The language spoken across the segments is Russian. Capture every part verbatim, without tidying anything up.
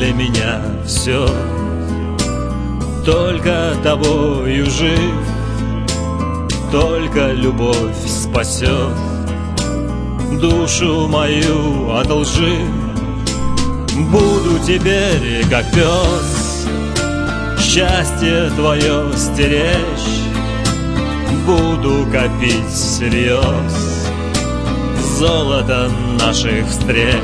для меня все, только тобою жив, только любовь спасет душу мою от лжи. Буду теперь, как пес, счастье твое стеречь, буду копить всерьез золото наших встреч.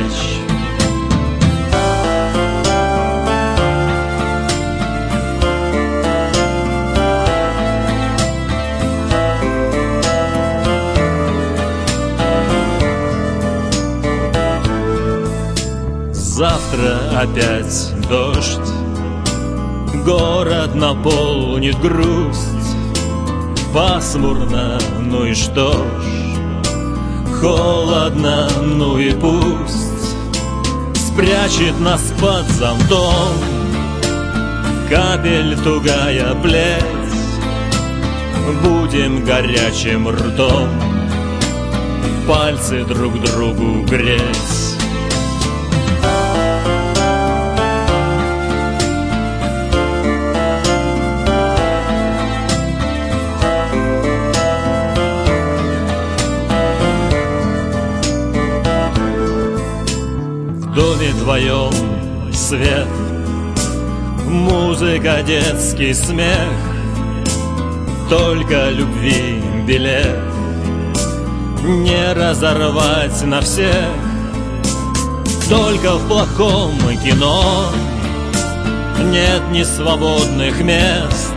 Завтра опять дождь, город наполнит грусть. Пасмурно, ну и что ж, холодно, ну и пусть. Спрячет нас под зонтом капель тугая плеть. Будем горячим ртом пальцы друг другу греть. В доме твоем свет, музыка, детский смех, только любви билет не разорвать на всех. Только в плохом кино нет ни свободных мест.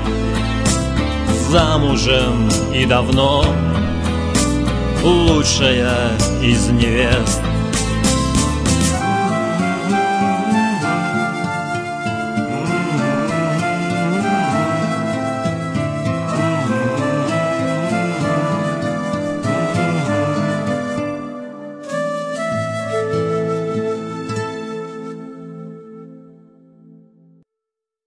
Замужем и давно лучшая из невест.